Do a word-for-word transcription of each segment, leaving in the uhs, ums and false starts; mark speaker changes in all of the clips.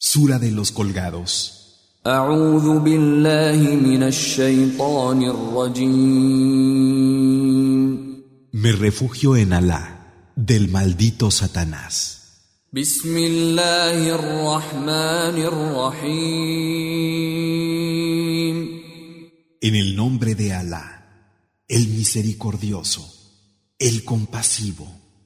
Speaker 1: Sura de los colgados.
Speaker 2: أعوذ بالله من الشيطان الرجيم.
Speaker 1: Me refugio en Alá, del maldito Satanás.
Speaker 2: بسم الله الرحمن الرحيم.
Speaker 1: En el nombre de Alá, el misericordioso, el compasivo.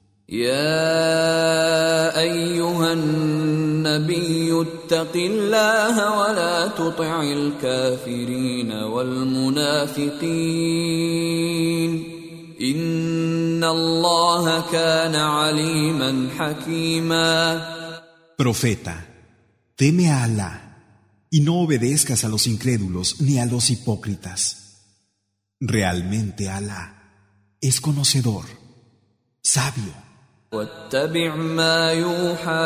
Speaker 2: يا أيها النبي اتق الله ولا تطع الكافرين والمنافقين إن الله كان عليما حكيما.
Speaker 1: Profeta, teme a Alá y no obedezcas a los incrédulos ni a los hipócritas. Realmente Alá es conocedor, sabio.
Speaker 2: واتبع ما يوحى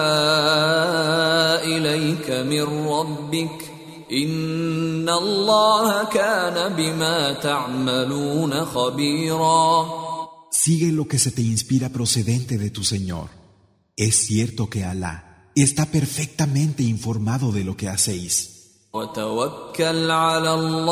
Speaker 2: إليك من ربك إن الله كان بما تعملون خبيرا.
Speaker 1: Sigue lo que se te inspira procedente de tu Señor. Es cierto que Alá está perfectamente informado de lo que hacéis.
Speaker 2: وتوكل على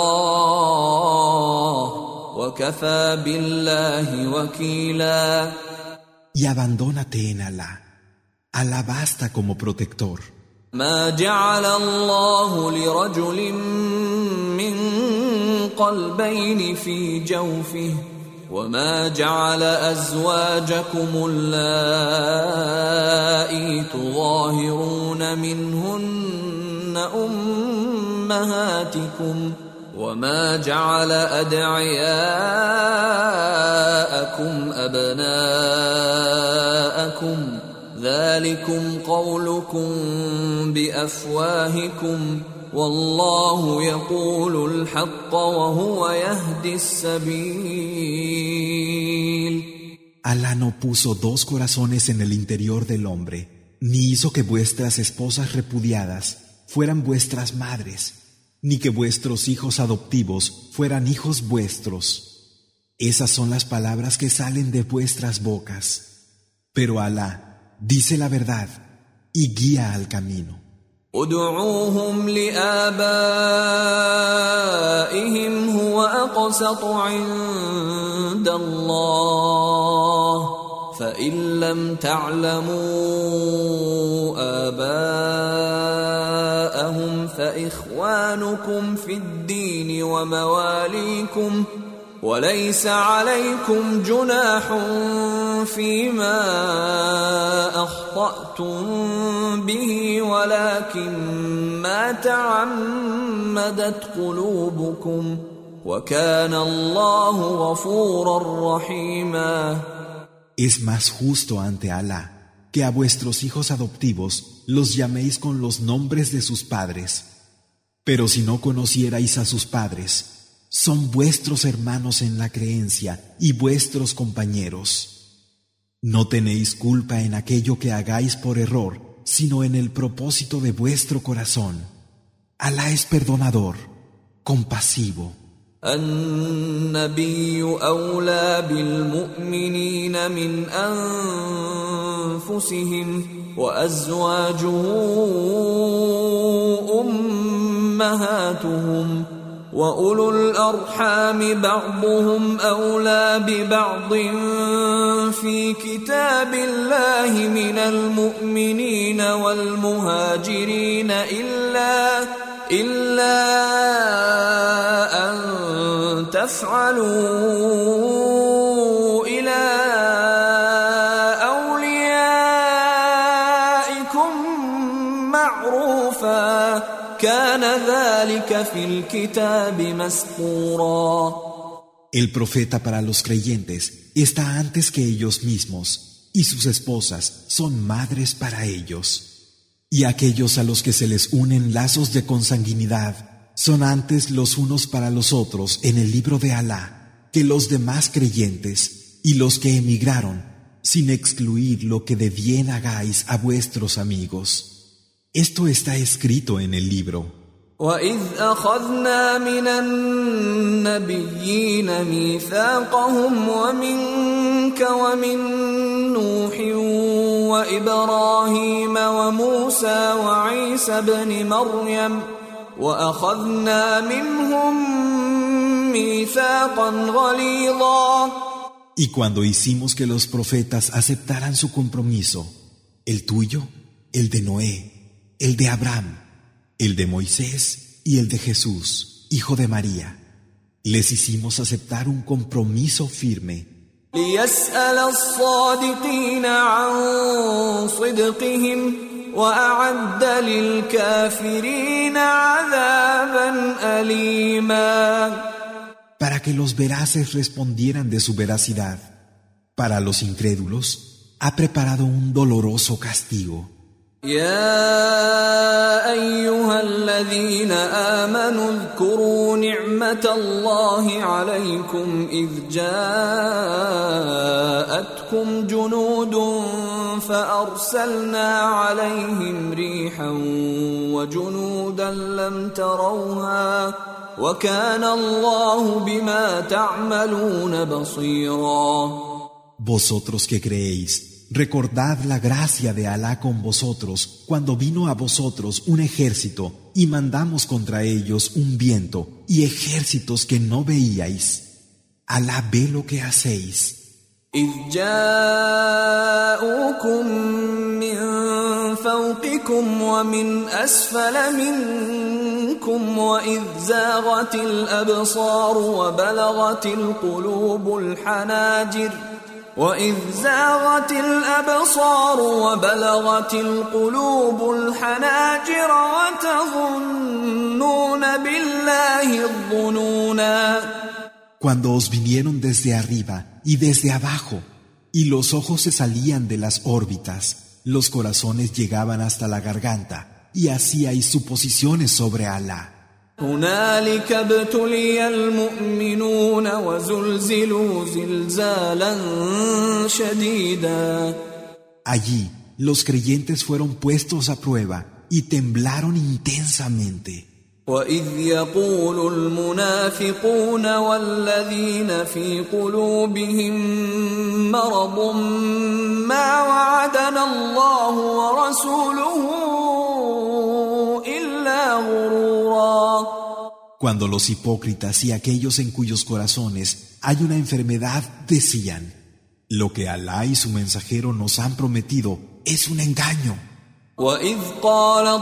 Speaker 2: الله وكفى بالله وكيلا.
Speaker 1: Y abandónate en Alá. Alá basta como protector.
Speaker 2: ما جعل الله لرجل من قلبين في جوفه وما جعل أزواجكم اللائي تظاهرون منهن أمهاتكم وما جعل أدعياءكم أبناءكم ذلكم قولكم بأفواهكم والله يقول الحق وهو يهدي السبيل.
Speaker 1: Alá no puso dos corazones en el interior del hombre, ni hizo que vuestras esposas repudiadas fueran vuestras madres, ni que vuestros hijos adoptivos fueran hijos vuestros. Esas son las palabras que salen de vuestras bocas. Pero Alá dice la verdad y guía al camino.
Speaker 2: ادعوهم لآبائهم هو أقسط عند الله فإن لم تعلموا آباءهم فإخوانكم في الدين ومواليكم وليس عليكم جناح فيما أخطأتم به ولكن ما تعمدت قلوبكم وكان الله غفورا رحيما.
Speaker 1: Es más justo ante Alá que a vuestros hijos adoptivos los llaméis con los nombres de sus padres. Pero si no conocierais a sus padres, son vuestros hermanos en la creencia y vuestros compañeros. No tenéis culpa en aquello que hagáis por error, sino en el propósito de vuestro corazón. Alá es perdonador, compasivo.
Speaker 2: النبي أولى بالمؤمنين من أنفسهم وأزواجه أمهاتهم وأولو الأرحام بعضهم أولى ببعض في كتاب الله من المؤمنين والمهاجرين إلا إلا أن تفعلوا إلى أوليائكم معروفا كان ذلك في الكتاب مسطورا.
Speaker 1: El profeta para los creyentes está antes que ellos mismos, y sus esposas son madres para ellos. Y aquellos a los que se les unen lazos de consanguinidad son antes los unos para los otros en el libro de Alá que los demás creyentes y los que emigraron, sin excluir lo que de bien hagáis a vuestros amigos. Esto está escrito en el libro.
Speaker 2: وَإِذْ أَخَذْنَا مِنَ النَّبِيِّينَ مِيثَاقَهُمْ وَمِنْكَ وَمِنْ نُوحٍ وإبراهيم وموسى وعيسى ابن مريم وأخذنا منهم ميثاقا غليظا.
Speaker 1: Y cuando hicimos que los profetas aceptaran su compromiso, el tuyo, el de Noé, el de Abraham, el de Moisés y el de Jesús, hijo de María, les hicimos aceptar un compromiso firme.
Speaker 2: ليسأل الصادقين عن صدقهم وأعد للكافرين عذابا أليما.
Speaker 1: Para que los veraces respondieran de su veracidad. Para los incrédulos, ha preparado un doloroso castigo.
Speaker 2: يا أيها الذين آمنوا اذكروا نعمة الله عليكم إذ جاءتكم جنود فأرسلنا عليهم ريحا وجنودا لم تروها وكان الله بما تعملون بصيرا.
Speaker 1: Vosotros que creéis, recordad la gracia de Alá con vosotros cuando vino a vosotros un ejército y mandamos contra ellos un viento y ejércitos que no veíais. Alá ve lo que hacéis.
Speaker 2: إذ جاءوكم من فوقكم ومن أسفل منكم وإذ زاغت الأبصار وبلغت القلوب الحناجر وإذ زاغت الأبصار وبلغت القلوب الحناجر وتظنون بالله الظنونا.
Speaker 1: Cuando os vinieron desde arriba y desde abajo, y los ojos se salían de las órbitas, los corazones llegaban hasta la garganta, y hacíais suposiciones sobre Alá.
Speaker 2: هنالك ابتلي المؤمنون وزلزلوا زلزالا شديدا.
Speaker 1: Allí los creyentes fueron puestos a prueba y temblaron intensamente.
Speaker 2: وإذ يقول المنافقون والذين في قلوبهم مرض ما وعدنا الله ورسوله إلا غرورا.
Speaker 1: Cuando los hipócritas y aquellos en cuyos corazones hay una enfermedad decían: lo que Alá y su mensajero nos han prometido es un engaño.
Speaker 2: وإذ قالت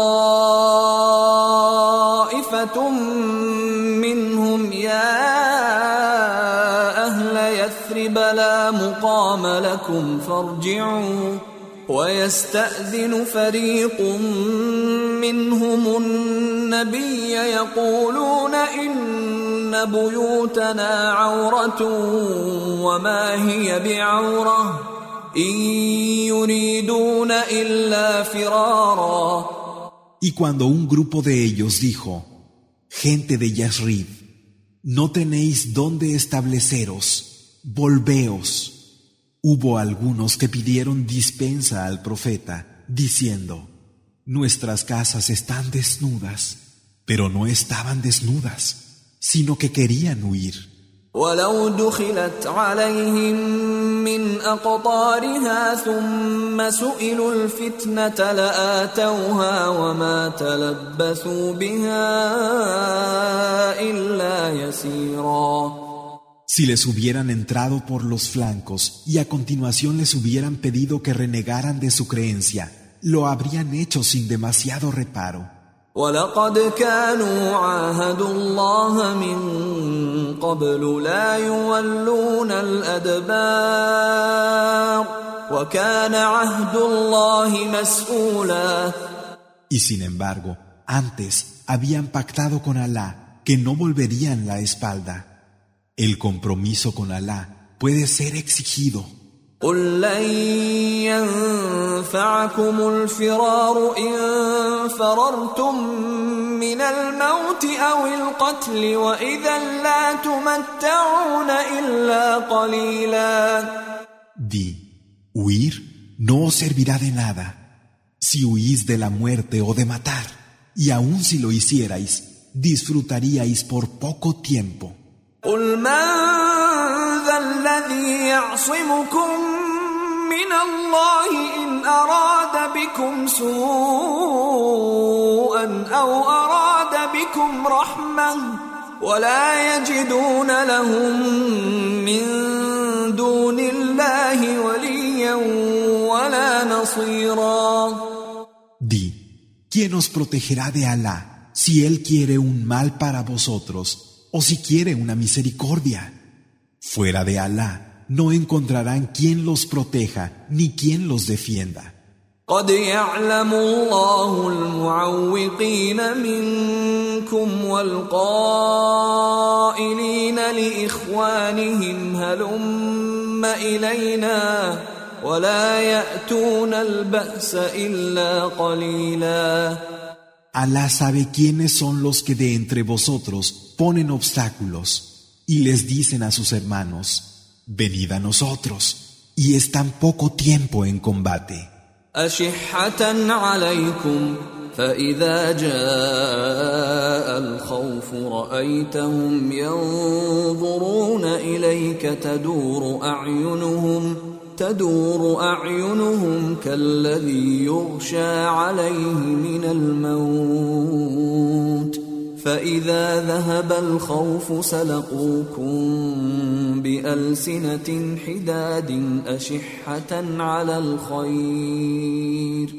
Speaker 2: طائفة منهم يا أهل يثرب لا مقام لكم فارجعوا ويستأذن فريق منهم النبي يقولون إن بيوتنا عورة وما هي بعورة إن يريدون إلا فرارا.
Speaker 1: Y cuando un grupo de ellos dijo: gente de Yasrib, no tenéis dónde estableceros, volveos. Hubo algunos que pidieron dispensa al profeta, diciendo: nuestras casas están desnudas, pero no estaban desnudas, sino que querían huir.
Speaker 2: ولو دخلت عليهم من أقطارها ثم سئلوا الفتنة لآتوها وما تلبثوا بها إلا يسيرا.
Speaker 1: Si les hubieran entrado por los flancos y a continuación les hubieran pedido que renegaran de su creencia, lo habrían hecho sin demasiado reparo.
Speaker 2: ولقد كانوا عاهدوا الله من قبل لا يولون الأدبار وكان عهد الله مسؤولا.
Speaker 1: Y sin embargo, antes habían pactado con Alá que no volverían la espalda. El compromiso con Alá puede ser exigido.
Speaker 2: قل لن ينفعكم الفرار إن فررتم من الموت أو القتل وإذا لا تمتعون إلا قليلا.
Speaker 1: Di, huir no os servirá de nada. Si huís de la muerte o de matar, y aun si lo hicierais, disfrutaríais por poco tiempo.
Speaker 2: قل من ذا الذي يعصمكم من الله إن أراد بكم سوءا أو أراد بكم رحمة ولا يجدون لهم من دون الله وليا ولا نصيرا.
Speaker 1: Di, ¿quién os protegerá de Alá si Él quiere un mal para vosotros o si quiere una misericordia? Fuera de Alá no encontrarán quien los proteja ni quien los defienda.
Speaker 2: قد يعلم الله المعوقين منكم والقائلين لإخوانهم هلم إلينا ولا يأتون البأس إلا قليلا.
Speaker 1: Alá sabe quiénes son los que de entre vosotros ponen obstáculos y les dicen a sus hermanos, venid a nosotros, y están poco tiempo en combate.
Speaker 2: أشحة عليكم فإذا جاء الخوف رأيتهم ينظرون إليك تدور أعينهم تدور أعينهم كالذي يغشى عليه من الموت فإذا ذهب الخوف سلقوكم بألسنة حداد أشحة على الخير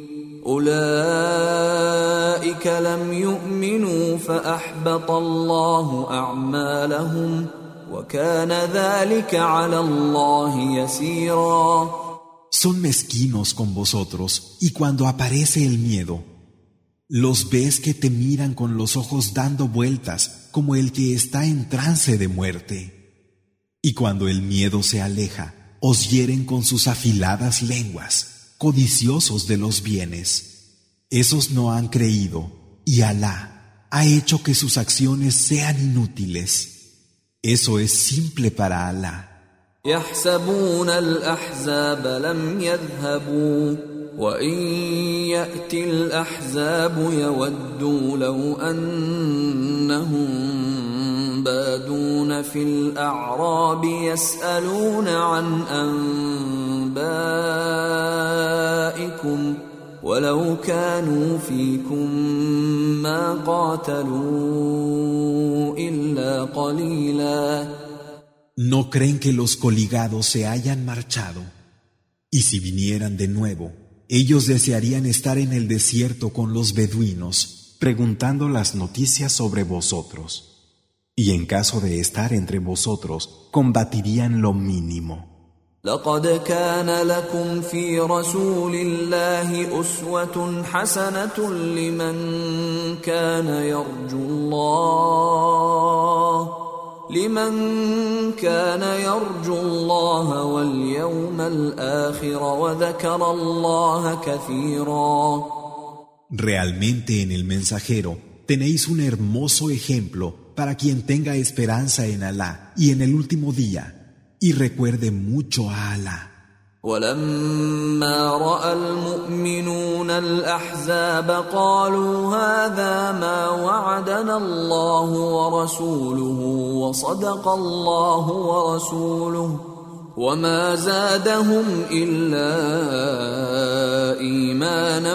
Speaker 2: أولئك لم يؤمنوا فأحبط الله أعمالهم وكان ذلك على الله يسيرا.
Speaker 1: Son mezquinos con vosotros y cuando aparece el miedo los ves que te miran con los ojos dando vueltas como el que está en trance de muerte. Y cuando el miedo se aleja, os hieren con sus afiladas lenguas, codiciosos de los bienes. Esos no han creído, y Alá ha hecho que sus acciones sean inútiles. Eso es simple para Alá.
Speaker 2: يحسبون الأحزاب لم يذهبوا وإن يأتي الأحزاب يودوا لو أنهم بادون في الأعراب يسألون عن أنبائكم ولو كانوا فيكم ما قاتلوا إلا قليلا.
Speaker 1: ¿No creen que los coligados se hayan marchado? Y si vinieran de nuevo, ellos desearían estar en el desierto con los beduinos, preguntando las noticias sobre vosotros. Y en caso de estar entre vosotros, combatirían lo mínimo.
Speaker 2: لقد كان لكم في رسول الله أسوة حسنة لمن كان يرجو الله لمن كان يرجو الله واليوم الآخر وذكر الله كثيرا.
Speaker 1: Realmente en el mensajero tenéis un hermoso ejemplo para quien tenga esperanza en Alá y en el último día y recuerde mucho a Alá.
Speaker 2: ولما رأى المؤمنون الأحزاب قالوا هذا ما وعدنا الله ورسوله وصدق الله ورسوله وما زادهم إلا إيمانا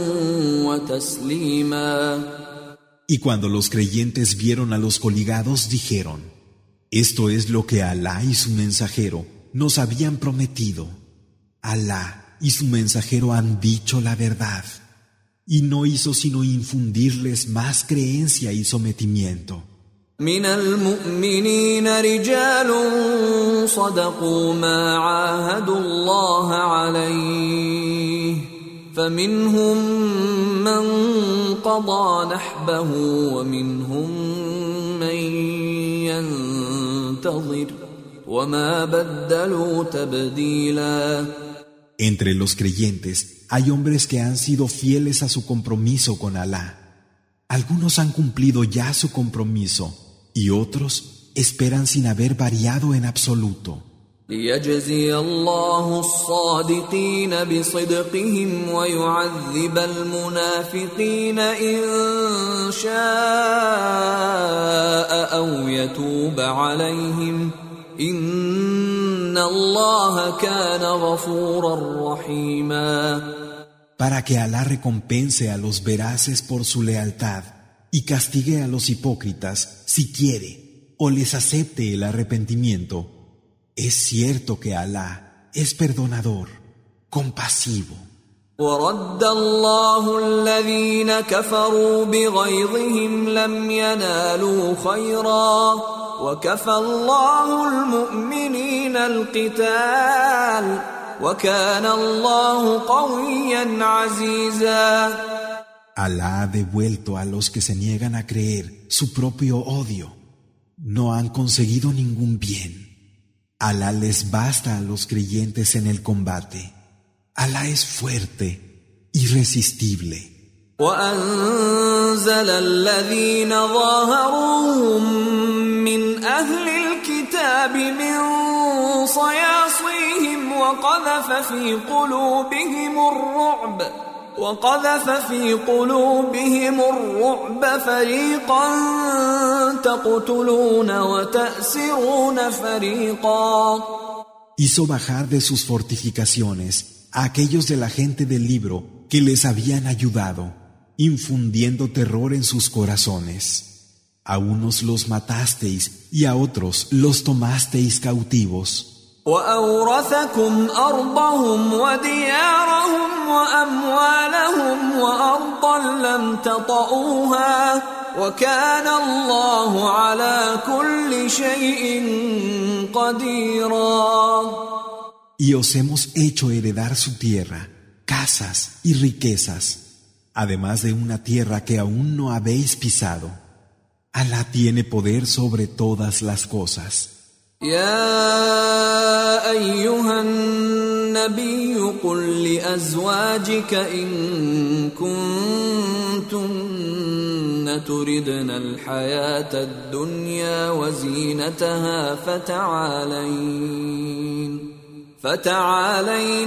Speaker 2: وتسليما.
Speaker 1: Y cuando los creyentes vieron a los coligados dijeron, esto es lo que Alá y su mensajero nos habían prometido. Alá y su mensajero han dicho la verdad, y no hizo sino infundirles más creencia y sometimiento.
Speaker 2: من المؤمنين رجال صدقوا ما عاهدوا الله عليه فمنهم من قضى نحبه ومنهم من ينتظر وما بدلوا تبديلا.
Speaker 1: Entre los creyentes hay hombres que han sido fieles a su compromiso con Alá. Algunos han cumplido ya su compromiso y otros esperan sin haber variado en absoluto.
Speaker 2: ليجزي الله الصادقين بصدقهم ويعذب المنافقين إن شاء أو يتوب عليهم إن الله كان غفورا رحيما.
Speaker 1: para que Alá recompense a los veraces por su lealtad y castigue a los hipócritas si quiere o les acepte el arrepentimiento. Es cierto que Alá es perdonador, compasivo.
Speaker 2: ورد الله الذين كفروا بغيظهم لم ينالوا خيرا وكفى الله المؤمنين القتال وكان الله قويا عزيزا.
Speaker 1: Alá ha devuelto a los que se niegan a creer su propio odio. No han conseguido ningún bien. Alá les basta a los creyentes en el combate. Alá es fuerte, irresistible.
Speaker 2: وأنزل الذين ظاهروهم من أهل الكتاب من صياصيهم وقذف في قلوبهم الرعب وقذف في قلوبهم الرعب فريقا تقتلون وتأسرون فريقا.
Speaker 1: Hizo bajar de sus fortificaciones a aquellos de la gente del libro que les habían ayudado, infundiendo terror en sus corazones. A unos los matasteis y a otros los tomasteis cautivos.
Speaker 2: وأورثكم أرضهم وديارهم وأموالهم وأرضا لم تطئوها وكان الله على كل شيء قديرا.
Speaker 1: Y os hemos hecho heredar su tierra, casas y riquezas, además de una tierra que aún no habéis pisado. Alá tiene poder sobre todas las cosas.
Speaker 2: يا أيها النبي قل لأزواجك إن كنتن تردن الحياة الدنيا وزينتها فتعالين فتعالين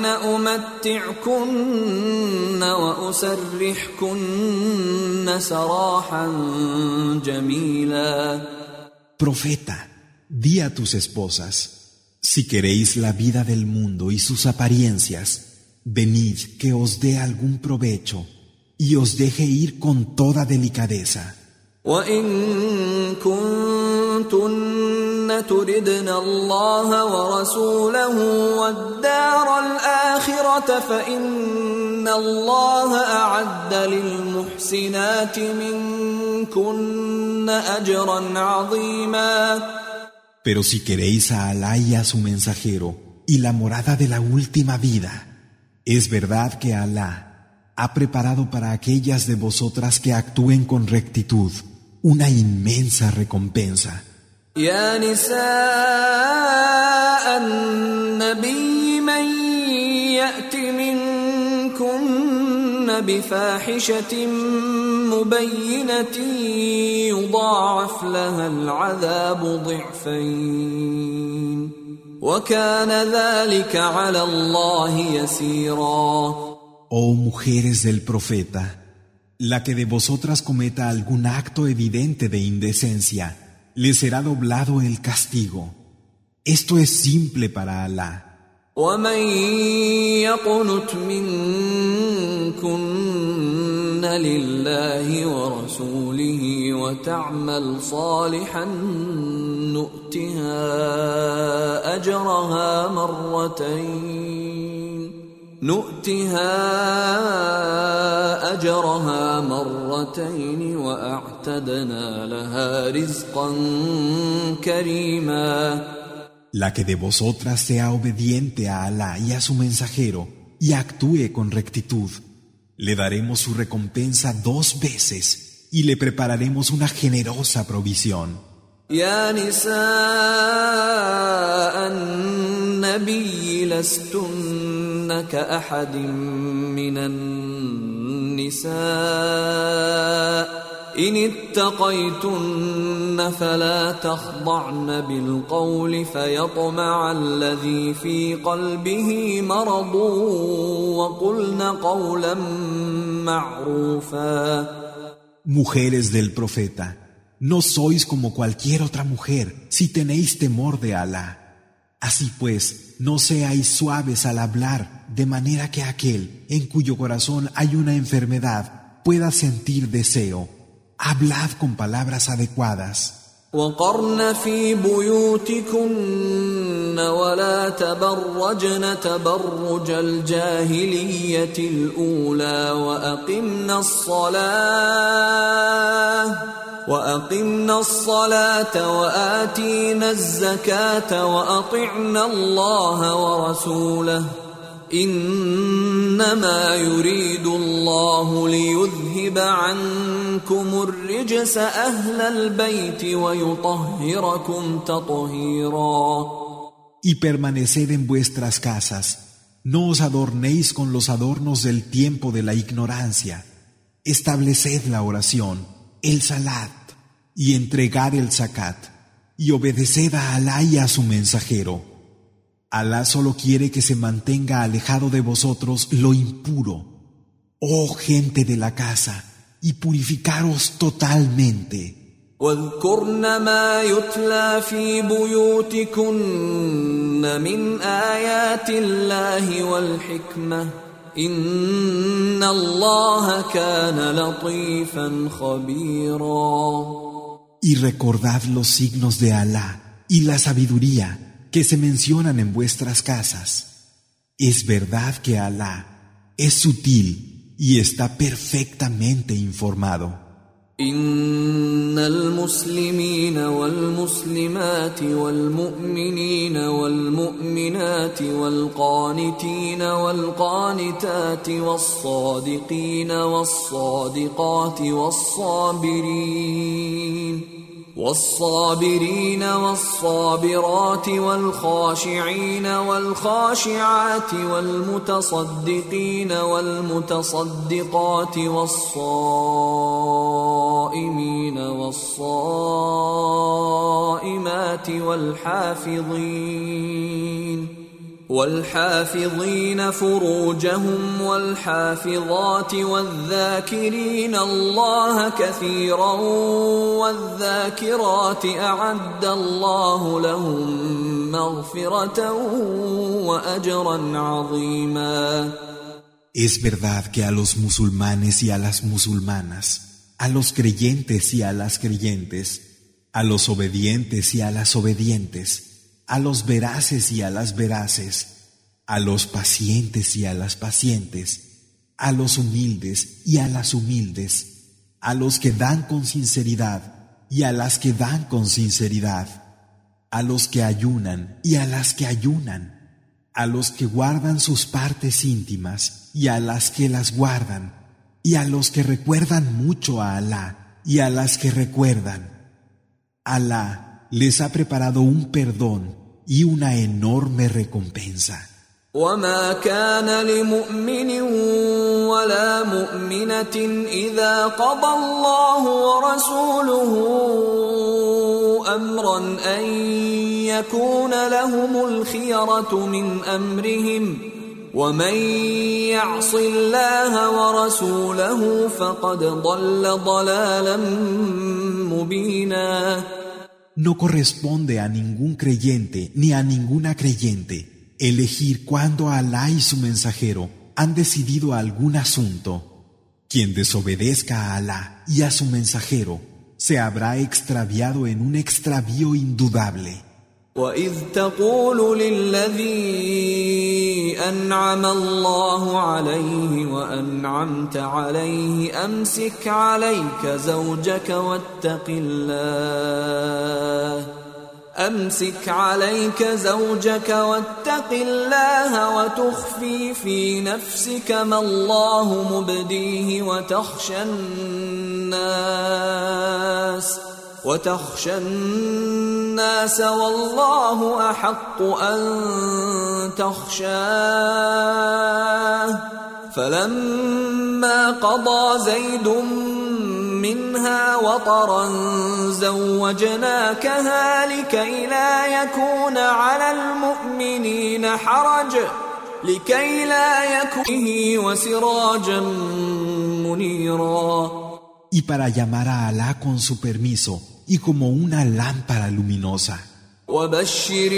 Speaker 2: أمتعكن وأسرحكن سراحا جميلا.
Speaker 1: Profeta, di a tus esposas, si queréis la vida del mundo y sus apariencias, venid que os dé algún provecho y os deje ir con toda delicadeza.
Speaker 2: وإن كنتن تردن الله ورسوله والدار الآخرة فإن الله أعد للمحسنات منكن أجرا عظيما.
Speaker 1: Pero si queréis a Alá y a su mensajero y la morada de la última vida, es verdad que Alá ha preparado para aquellas de vosotras que actúen con rectitud una inmensa recompensa.
Speaker 2: يا نساء النبي من يأت منكن بفاحشة مبينة يضاعف لها العذاب ضعفين وكان ذلك على الله يسيرا.
Speaker 1: Oh mujeres del profeta, la que de vosotras cometa algún acto evidente de indecencia, le será doblado el castigo. Esto es simple para Alá.
Speaker 2: ومن يقنت منكن لله ورسوله وتعمل صالحا نؤتها أجرها مرتين نؤتها أجرها مرتين وأعتدنا لها رزقا كريما.
Speaker 1: La que de vosotras sea obediente a Alá y a su mensajero y actúe con rectitud, le daremos su recompensa dos veces y le prepararemos una generosa provisión.
Speaker 2: يا نساء النبي لستن كأحد من النساء إن اتقيتن فلا تخضعن بالقول فيطمع الذي في قلبه مرض وقلن قولا معروفا.
Speaker 1: Mujeres del profeta, no sois como cualquier otra mujer si tenéis temor de Alá. Así pues, no seáis suaves al hablar, de manera que aquel en cuyo corazón hay una enfermedad pueda sentir deseo. Hablad con palabras adecuadas.
Speaker 2: وقرن في بيوتكن ولا تبرجن تبرج الجاهلية الأولى وأقمنا الصلاة وأقمنا الصلاة وآتينا الزكاة وأطعنا الله ورسوله إنما يريد الله ليذهب عنكم الرجس أهل البيت ويطهركم تطهيرا.
Speaker 1: Y permaneced en vuestras casas. No os adornéis con los adornos del tiempo de la ignorancia. Estableced la oración, el salat, y entregad el zakat, y obedeced a Alá y a su mensajero. Alá solo quiere que se mantenga alejado de vosotros lo impuro. Oh gente de la casa, y purificaros totalmente.
Speaker 2: واذكرن ما يتلى في بيوتكن من آيات الله والحكمة إن الله كان لطيفا خبيرا.
Speaker 1: Y recordad los signos de Alá y la sabiduría que se mencionan en vuestras casas. Es verdad que Alá es sutil y está perfectamente informado.
Speaker 2: إن المسلمين والمسلمات والمؤمنين والمؤمنات والقانتين والقانتات والصادقين والصادقات والصابرين والصابرين والصابرات والخاشعين والخاشعات والمتصدقين والمتصدقات والصائمين والصائمات والحافظين والحافظين فروجهم والحافظات والذاكرين الله كثيرا والذاكرات أعد الله لهم مغفرة وأجرا عظيما.
Speaker 1: Es verdad que a los musulmanes y a las musulmanas, a los creyentes y a las creyentes, a los obedientes y a las obedientes, a los veraces y a las veraces, a los pacientes y a las pacientes, a los humildes y a las humildes, a los que dan con sinceridad y a las que dan con sinceridad, a los que ayunan y a las que ayunan, a los que guardan sus partes íntimas y a las que las guardan, y a los que recuerdan mucho a Alá y a las que recuerdan. Alá les ha preparado un perdón y una enorme recompensa.
Speaker 2: وما كان لمؤمن ولا مؤمنة إذا قضى الله ورسوله أمرا أن يكون لهم الخيرة من أمرهم ومن يعص الله ورسوله فقد ضل ضلالا مبينا.
Speaker 1: No corresponde a ningún creyente ni a ninguna creyente elegir cuándo Alá y su mensajero han decidido algún asunto. Quien desobedezca a Alá y a su mensajero se habrá extraviado en un extravío indudable.
Speaker 2: وَإِذْ تَقُولُ لِلَّذِي أَنْعَمَ اللَّهُ عَلَيْهِ وَأَنْعَمْتَ عَلَيْهِ أَمْسِكْ عَلَيْكَ زَوْجَكَ وَاتَّقِ اللَّهَ أَمْسِكْ عَلَيْكَ زَوْجَكَ وَاتَّقِ اللَّهَ وَتُخْفِي فِي نَفْسِكَ مَا اللَّهُ مُبْدِيهِ وَتَخْشَى النَّاسَ وتخشى الناس والله أحق أن تخشاه فلما قضى زيد منها وطرا زوجناكها لكي لا يكون على المؤمنين حرج لكي لا يكون وسراجا منيرا.
Speaker 1: Y para llamar a Alá con su permiso y como una lámpara luminosa.
Speaker 2: وبشر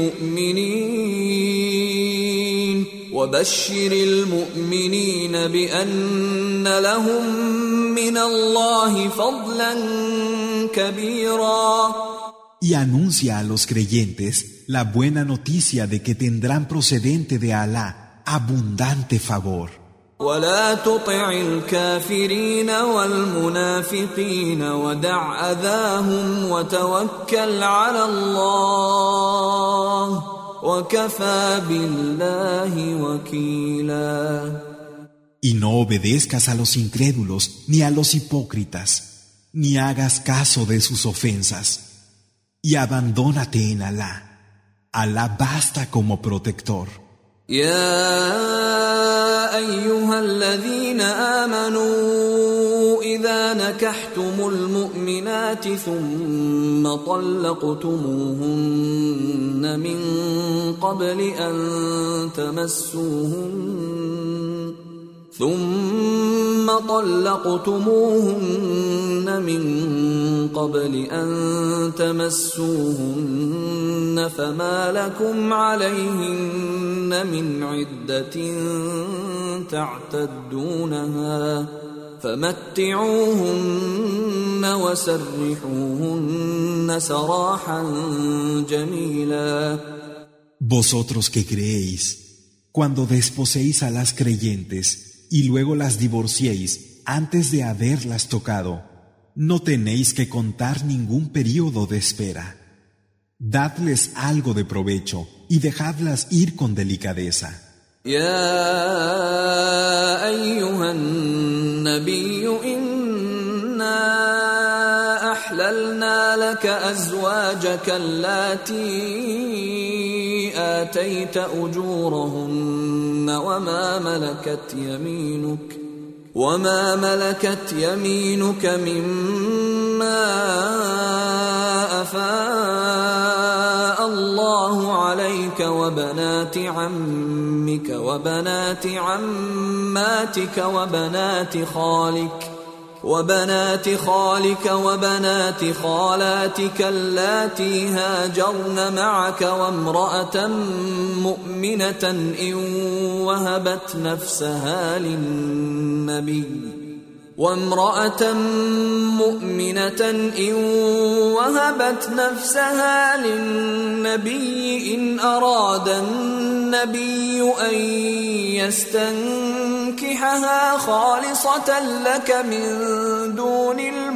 Speaker 2: المؤمنين وبشر المؤمنين بأن لهم من الله فضلا كبيرا.
Speaker 1: Y anuncia a los creyentes la buena noticia de que tendrán procedente de Alá abundante favor.
Speaker 2: ولا تطع الكافرين والمنافقين ودع أذاهم وتوكل على الله وكفى بالله وكيلا.
Speaker 1: Y no obedezcas a los incrédulos ni a los hipócritas, ni hagas caso de sus ofensas. Y abandónate en Alá. Alá basta como protector.
Speaker 2: يا أيها الذين آمنوا إذا نكحتم المؤمنات ثم طلقتموهن من قبل أن تمسوهن ثم طلقتموهن من قبل أن تمسوهن فما لكم عليهن من عدة تعتدونها فمتعوهن وسرحوهن سراحا جميلا.
Speaker 1: Vosotros que creéis, cuando desposéis a las creyentes y luego las divorciéis antes de haberlas tocado, no tenéis que contar ningún período de espera. Dadles algo de provecho y dejadlas ir con delicadeza.
Speaker 2: يا أيها النبي إنا أحللنا لك أزواجك اللاتي آتيت أجورهن وما ملكت يمينك وما ملكت يمينك مما أفاء الله عليك وبنات عمك وبنات عماتك وبنات خالك وبنات خالك وبنات خالاتك اللاتي هاجرن معك وامرأة مؤمنة إن وهبت نفسها للنبي وامرأة مؤمنة إن وهبت نفسها للنبي إن أراد النبي أن يستنكحها خالصة لك من دون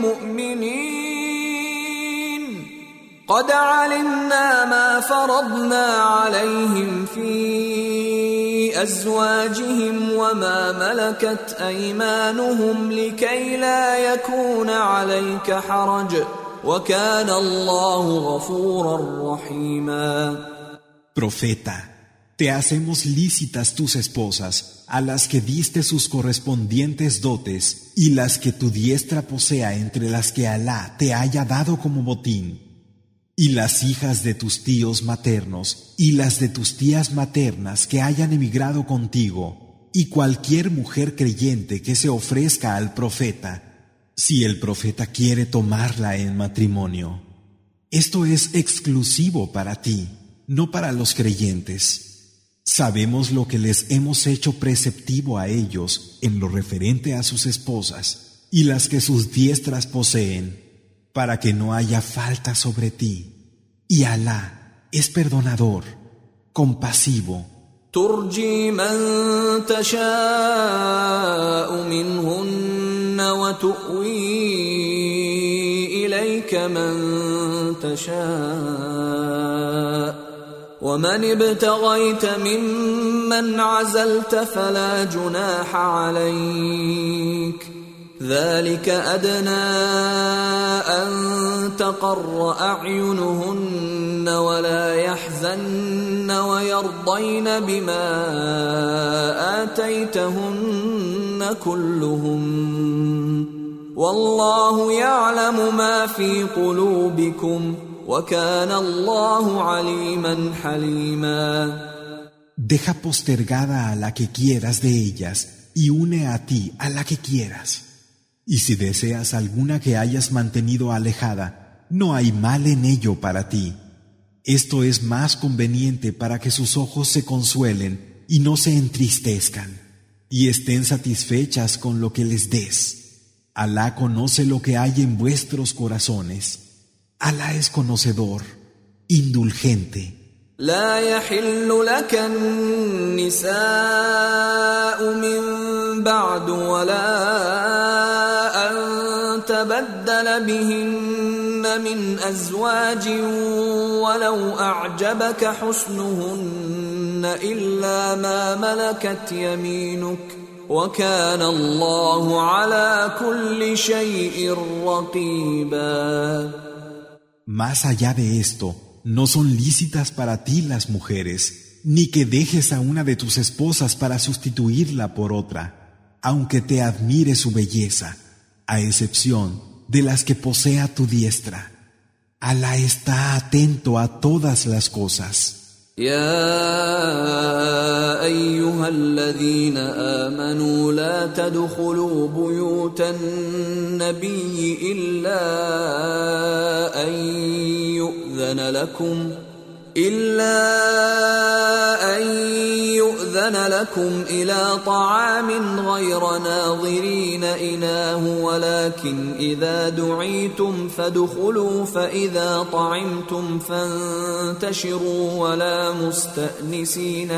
Speaker 2: المؤمنين قد علمنا ما فرضنا عليهم في أزواجهم وما ملكت أيمانهم لكي لا يكون عليك حرج وكان الله غفورا رحيما.
Speaker 1: Profeta, te hacemos lícitas tus esposas, a las que diste sus correspondientes dotes, y las que tu diestra posea entre las que Alá te haya dado como botín, y las hijas de tus tíos maternos, y las de tus tías maternas que hayan emigrado contigo, y cualquier mujer creyente que se ofrezca al profeta, si el profeta quiere tomarla en matrimonio. Esto es exclusivo para ti, no para los creyentes. Sabemos lo que les hemos hecho preceptivo a ellos en lo referente a sus esposas y las que sus diestras poseen, para que no haya falta sobre ti. Y Alá es perdonador, compasivo.
Speaker 2: ترجي من تشاء منهن وتؤوي إليك من تشاء ومن ابتغيت ممن عزلت فلا جناح عليك ذلك أدنى أن تقر أعينهن ولا يحزن ويرضين بما آتيتهن كلهم والله يعلم ما في قلوبكم وكان الله عليما حليما.
Speaker 1: Deja postergada a la que quieras de ellas y une a ti a la que quieras. Y si deseas alguna que hayas mantenido alejada, no hay mal en ello para ti. Esto es más conveniente para que sus ojos se consuelen y no se entristezcan, y estén satisfechas con lo que les des. Alá conoce lo que hay en vuestros corazones. Alá es conocedor, indulgente.
Speaker 2: لا يحل لك النساء من بعد ولا أن تبدل بهن من أزواج ولو أعجبك حسنهن إلا ما ملكت يمينك وكان الله على كل شيء رقيبا.
Speaker 1: Más allá de esto, no son lícitas para ti las mujeres, ni que dejes a una de tus esposas para sustituirla por otra, aunque te admire su belleza, a excepción de las que posea tu diestra. Alá está atento a todas las cosas.
Speaker 2: يا أيها الذين آمنوا لا تدخلوا بيوت النبي إلا أن يؤذن لكم إلا أن يؤذن لكم إلى طعام غير ناظرين إناه ولكن إذا دعيتم فادخلوا فإذا طعمتم فانتشروا ولا مستأنسين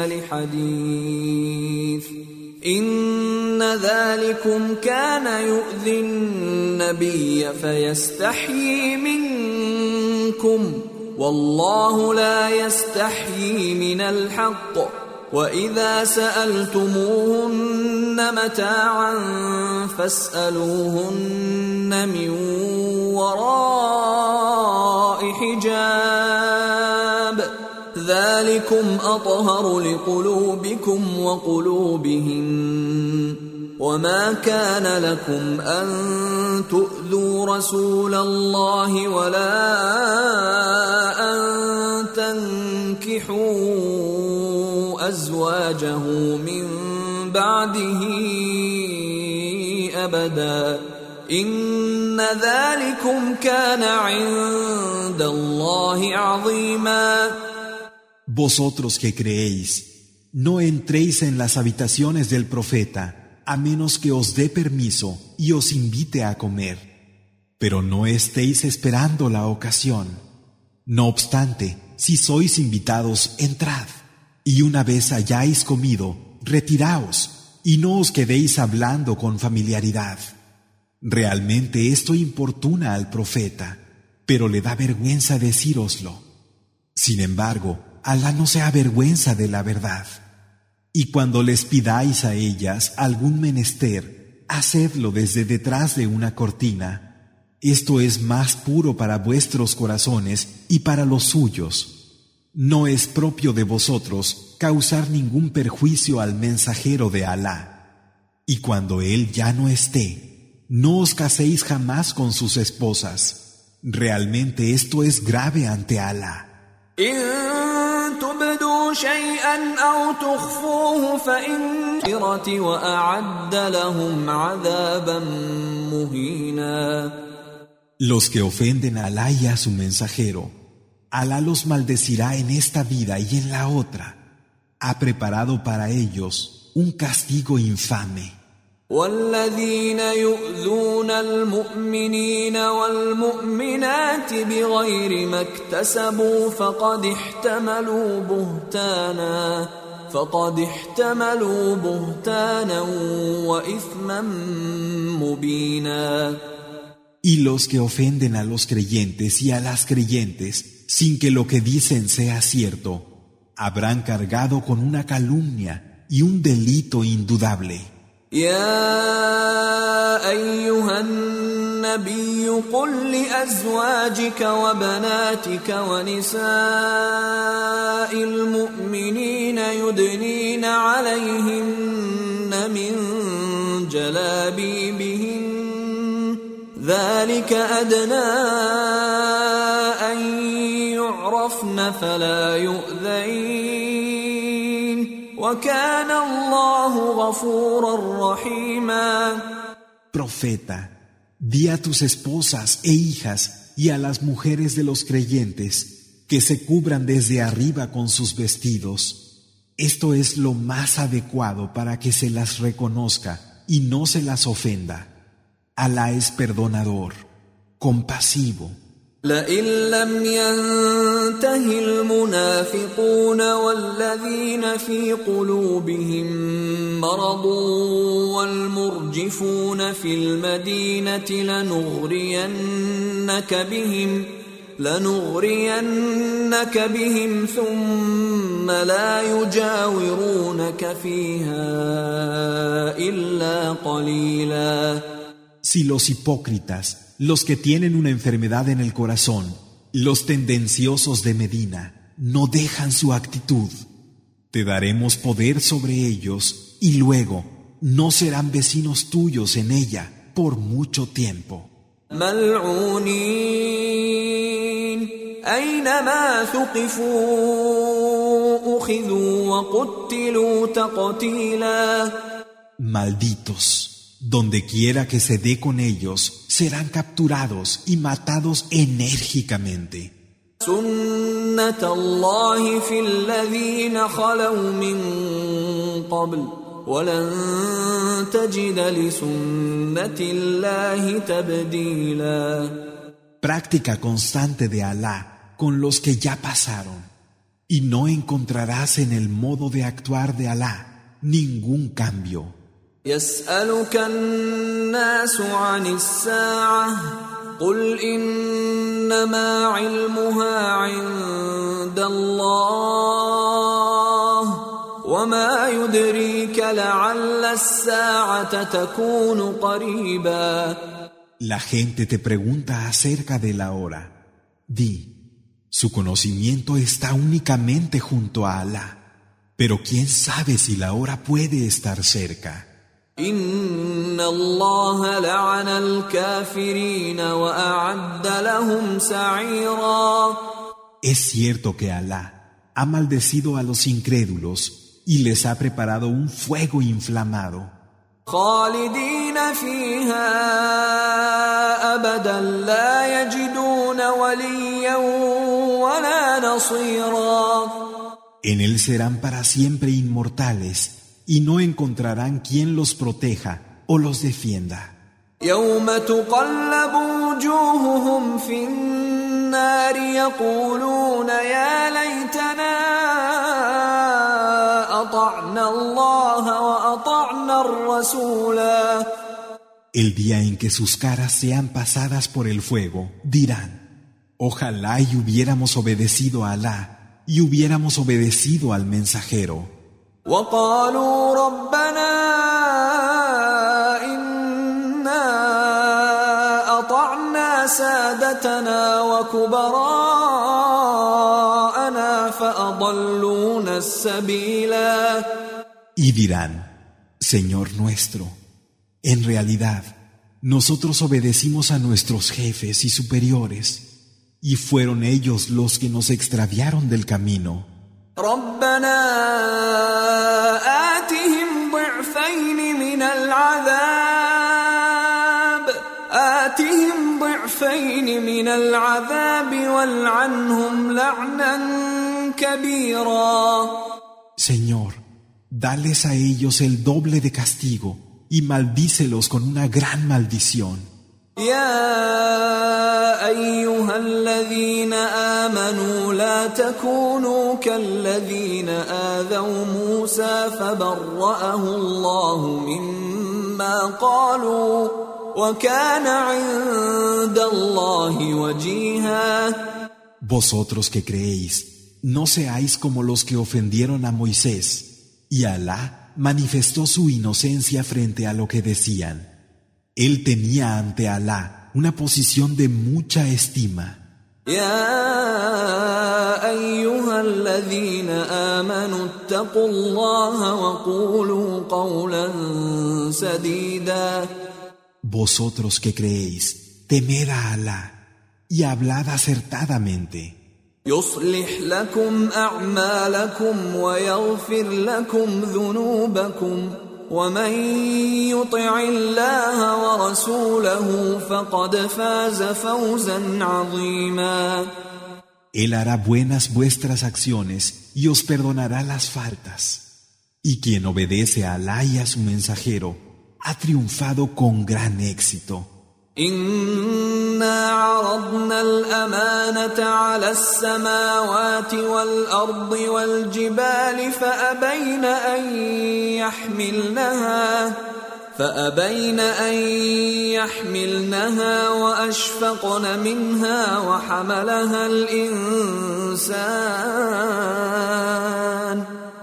Speaker 2: لحديث إن ذلكم كان يؤذي النبي فيستحيي منكم والله لا يستحيي من الحق وإذا سألتموهن متاعا فاسألوهن من وراء حجاب ذلكم أطهر لقلوبكم وقلوبهن وما كان لكم أن تؤذوا رسول الله ولا أن تنكحوا أزواجه من بعده أبدا إن ذلكم كان عند الله عظيما.
Speaker 1: Vosotros que creéis, no entréis en las habitaciones del profeta, a menos que os dé permiso y os invite a comer. Pero no estéis esperando la ocasión. No obstante, si sois invitados, entrad. Y una vez hayáis comido, retiraos, y no os quedéis hablando con familiaridad. Realmente esto importuna al profeta, pero le da vergüenza decíroslo. Sin embargo, Alá no se avergüenza de la verdad. Y cuando les pidáis a ellas algún menester, hacedlo desde detrás de una cortina. Esto es más puro para vuestros corazones y para los suyos. No es propio de vosotros causar ningún perjuicio al mensajero de Alá. Y cuando él ya no esté, no os caséis jamás con sus esposas. Realmente esto es grave ante Alá.
Speaker 2: تبدوا شيئا أو تخفوه فإن وأعد لهم عذابا مهينا.
Speaker 1: Los que ofenden a Alá y a su mensajero, Alá los maldecirá en esta vida y en la otra. Ha preparado para ellos un castigo infame.
Speaker 2: والذين يؤذون المؤمنين والمؤمنات بغير ما اكتسبوا فقد احتملوا بهتانا فقد احتملوا بهتانا وإثما مبينا.
Speaker 1: Y los que ofenden a los creyentes y a las creyentes sin que lo que dicen sea cierto, habrán cargado con una calumnia y un delito indudable.
Speaker 2: يا أيها النبي قل لأزواجك وبناتك ونساء المؤمنين يدنين عليهن من جلابيبهن ذلك أدنى أن يعرفن فلا يؤذين وكان الله غفورا رحيما.
Speaker 1: Profeta, di a tus esposas e hijas y a las mujeres de los creyentes, que se cubran desde arriba con sus vestidos. Esto es lo más adecuado para que se las reconozca y no se las ofenda. Alá es perdonador, compasivo.
Speaker 2: لئن لم ينته المنافقون والذين في قلوبهم مرض والمرجفون في المدينة لنغرينك بهم لنغرينك بهم ثم لا يجاورونك فيها إلا قليلا.
Speaker 1: Si los hipócritas, los que tienen una enfermedad en el corazón, los tendenciosos de Medina, no dejan su actitud, te daremos poder sobre ellos y luego no serán vecinos tuyos en ella por mucho tiempo.
Speaker 2: ملعونين أينما ثقفوا أخذوا وقتلوا تقتيلا.
Speaker 1: Malditos. Donde quiera que se dé con ellos, serán capturados y matados enérgicamente.
Speaker 2: سنة الله في الذين خلوا من قبل ولن تجد لسنة الله تبديلا.
Speaker 1: Práctica constante de Alá con los que ya pasaron, y no encontrarás en el modo de actuar de Alá ningún cambio.
Speaker 2: يسألك الناس عن الساعة قل إنما علمها عند الله وما يدريك لعل الساعة تكون قريبا.
Speaker 1: La gente te pregunta acerca de la hora. Di, su conocimiento está únicamente junto a Alá, pero quién sabe si la hora puede estar cerca.
Speaker 2: إن الله لعن الكافرين وأعد لهم سعيرا.
Speaker 1: Es cierto que Alá ha maldecido a los incrédulos y les ha preparado un fuego inflamado.
Speaker 2: خالدين فيها أبدا لا يجدون وليا ولا نصيرا.
Speaker 1: En él serán para siempre inmortales y no encontrarán quien los proteja o los defienda.
Speaker 2: يوم تقلب وجوههم في النار يقولون يا ليتنا أطعنا الله وأطعنا الرسولا.
Speaker 1: El día en que sus caras sean pasadas por el fuego, dirán, ojalá y hubiéramos obedecido a Alá y hubiéramos obedecido al mensajero.
Speaker 2: وقالوا ربنا إنا أطعنا سادتنا وكبراءنا فأضلونا السبيلا.
Speaker 1: Y dirán, Señor nuestro, en realidad, nosotros obedecimos a nuestros jefes y superiores, y fueron ellos los que nos extraviaron del camino.
Speaker 2: ربنا آتهم ضعفين من العذاب آتهم ضعفين من العذاب والعنهم لعنا كبيرا.
Speaker 1: Señor, dales a ellos el doble de castigo y maldícelos con una gran maldición.
Speaker 2: يا أيها الذين آمنوا لا تكونوا كالذين آذوا موسى فبرأه الله مما قالوا وكان عند الله وجيها.
Speaker 1: Vosotros que creéis, no seáis como los que ofendieron a Moisés, y Alá manifestó su inocencia frente a lo que decían. Él tenía ante Alá una posición de mucha estima.
Speaker 2: يا أيها الذين آمنوا اتقوا الله وقولوا قولا سديدا.
Speaker 1: Vosotros que creéis, temed a Alá y hablad acertadamente.
Speaker 2: يصلح لكم أعمالكم ويغفر لكم ذنوبكم ومن يطع الله ورسوله فقد فاز فوزا عظيما.
Speaker 1: Él hará buenas vuestras acciones y os perdonará las faltas. Y quien obedece a Alá y a su mensajero ha triunfado con gran éxito.
Speaker 2: إنا عرضنا الأمانة على السماوات والأرض والجبال فأبين أن يحملنها فأبين أن يحملنها وأشفقن منها وحملها الإنسان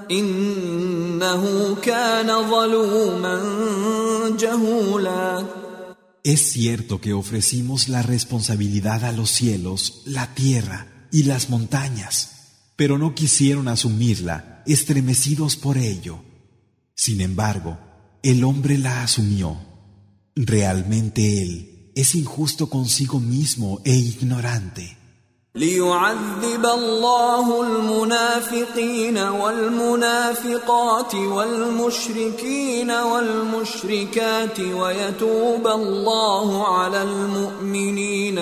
Speaker 2: إنه كان ظلوما جهولا.
Speaker 1: Es cierto que ofrecimos la responsabilidad a los cielos, la tierra y las montañas, pero no quisieron asumirla, estremecidos por ello. Sin embargo, el hombre la asumió. Realmente él es injusto consigo mismo e ignorante.
Speaker 2: ليعذب الله المنافقين والمنافقات والمشركين والمشركات ويتوب الله على المؤمنين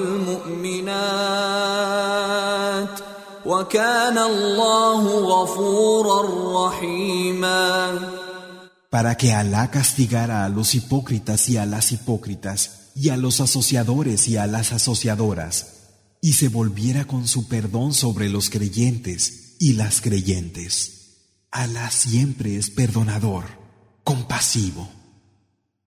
Speaker 2: والمؤمنات وكان الله غفورا رحيما.
Speaker 1: Para que Alá castigara a los hipócritas y a las hipócritas y a los asociadores y a las asociadoras, y se volviera con su perdón sobre los creyentes y las creyentes. Alá siempre es perdonador, compasivo.